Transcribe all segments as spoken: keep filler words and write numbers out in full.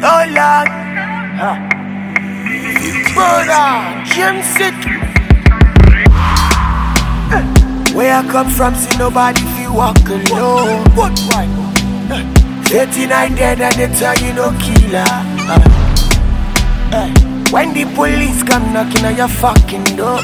Oh Lord, huh. Brother, James City. Where I come from, see nobody feel walk alone. What right? thirty-nine dead and they tell you no killer. uh, uh, When the police come knocking on your fucking door,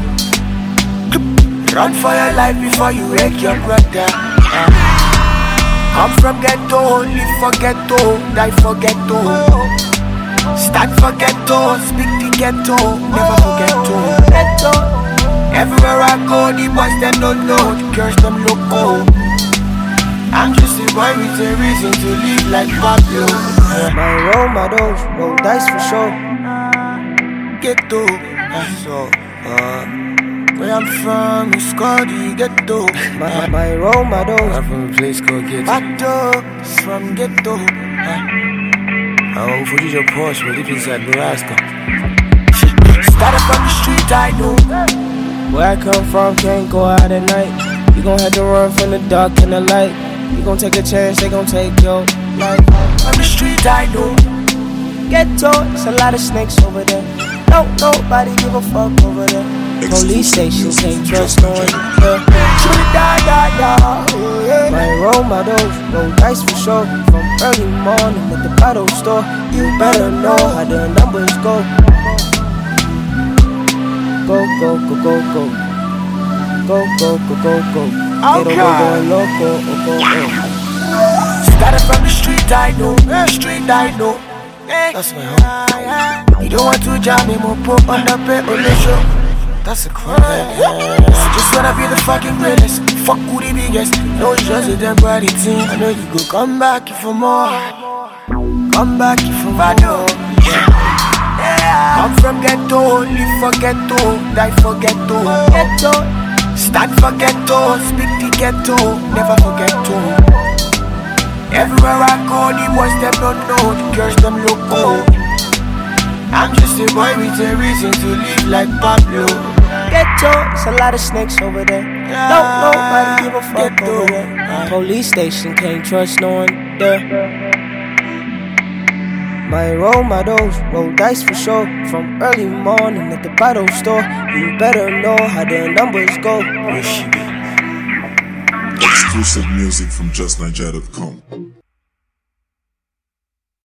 run for your life before you wake your brother. uh, Come from ghetto, live for ghetto, die for ghetto. Stand for ghetto, speak the ghetto, never forget to ghetto. Everywhere I go, the boys them don't know, the girls them loco. I'm just a boy with a reason to live like Pablo. uh, My role models, roll dice for sure. Ghetto, uh, so uh, where I'm from is called the ghetto. My, my role models, I'm from a place called Ghetto. Ghetto, it's from ghetto. uh, I won't forget your Porsche, but deep inside Nebraska. Started from the street, I know. where I come from, can't go out at night. You gon' have to run from the dark and the light. You gon' take a chance, they gon' take your life. From the street, I know. Ghetto, it's a lot of snakes over there. Don't nobody give a fuck over there. Police stations ain't trust no one. My role models, roll dice for sure. From early morning at the bottle store, you better know how the numbers go. Go, go, go, go, go. Go, go, go, go, go. Get away going loco, oh, go, oh. Started from the street, I know. The street, I know. That's my home. You don't want to jam me, more pop on the pay on the show. That's a crime. I just wanna be the fucking greatest. Fuck who the biggest. No, it's just a temporary thing. I know you go come back for more. Come back for more. I'm from ghetto, live for ghetto, die for ghetto. Ghetto, stand for ghetto, speak the ghetto, never forget to. Everywhere I go, the boys them don't know, the girls them loco. I'm just a boy with a reason to live like Pablo. Ghetto, it's a lot of snakes over there. Don't nobody give a fuck Ghetto. over there. Police station, can't trust no one there. My role models, roll dice for sure. From early morning at the bottle store, you better know how the numbers go. Exclusive music from just nigeria dot com.